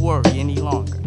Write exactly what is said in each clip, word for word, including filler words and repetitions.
worry any longer.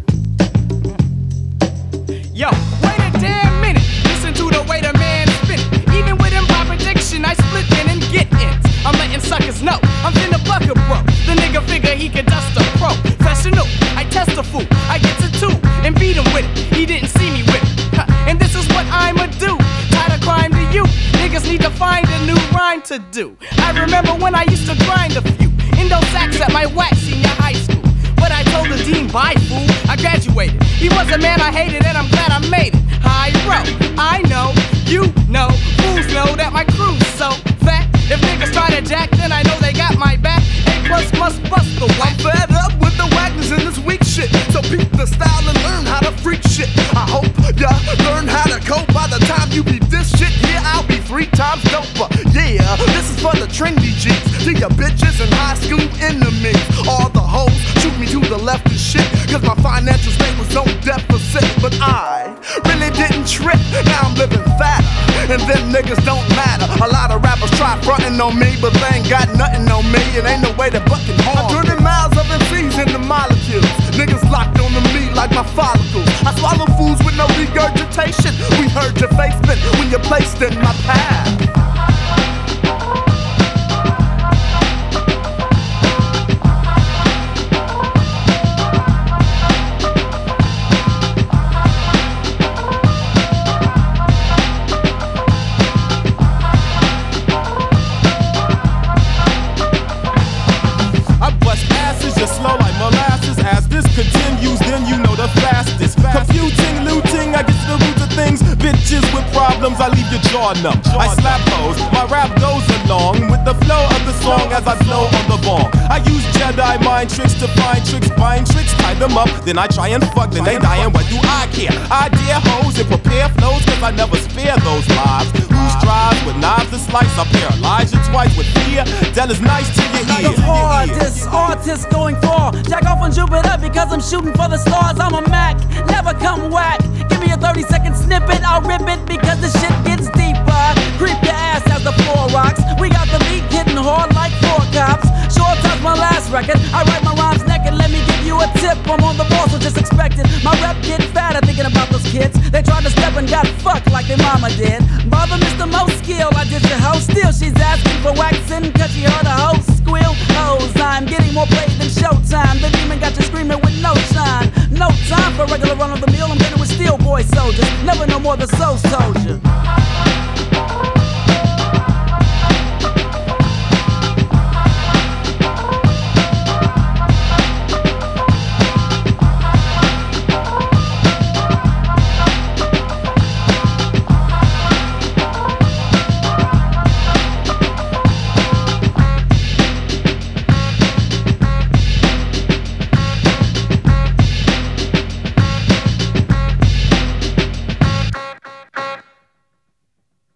Yo, wait a damn minute. Listen to the way the man spin it. Even with improper diction, I split in and get in. I'm letting suckers know I'm finna buck a bro. The nigga figure he could dust a professional. I test a fool, I get to two and beat him with it. He didn't see me with it. Huh. And this is what I'ma do. Tied a crime to you. Niggas need to find a new rhyme to do. I remember when I used to grind a few Indo sacks at my wax senior high school. But I told the dean, bye fool, I graduated. He was a man I hated and I'm glad I made it. High row, I know, you know, fools know that my crew's so fat. If niggas try to jack, then I know they got my back. A plus must bust the whack. I'm fed up with the wagners and this weak shit. So peep the style and learn how to freak shit. I hope ya learn how to cope. By the time you beat this shit here, I'll be three times doper. Yeah, this is for the trendy G's. To your bitches and high school enemies. All the hoes shoot me to the left and shit. Cause my financial state was on deficit. But I really didn't trip. Now I'm living fatter. And them niggas don't matter. A lot of rappers try frontin' on me, but they ain't got nothing on me. It ain't no way to buckin' harm. I'm turning miles of M Cs into molecules. Niggas locked on the meat like my follicles. I swallow fools with no regurgitation. We heard your face spin when you're placed in my path. Slow like molasses. As this continues, then you know the fastest. Computing, looting, I get to the roots of things. Bitches with problems, I leave your jaw numb. I slap hoes, my rap goes along with the flow of the song as I blow on the bong. I use Jedi mind tricks to find tricks, find tricks, tie them up, then I try and fuck, then they die, and what do I care? I dare hoes and prepare flows, cause I never spare those lives. Who strives with knives to slice? I paralyze you twice with fear. That is nice to your ear. The hardest artist going far. Jack off on Jupiter because I'm shooting for the stars. I'm a Mac, never come whack. Give me a thirty second snippet, I'll rip it because the shit gets deeper. Creep your ass as the floor rocks. We got the beat hitting hard like four cops. Short time's my last record. I write my rhymes naked. Let me give you a tip. I'm on the ball, so just expect it. My rep get fatter thinking about those kids. They tried to step and got fucked like their mama did. Bother Mister Most Skill, I did your hoe. Still she's asking for waxing cause she heard a hoe squeal. Hoes, I'm getting more played than Showtime. The demon got you screaming with no shine. No time for regular run of the mill. I'm dealing with steel boy soldiers. Never no more the soul soldier.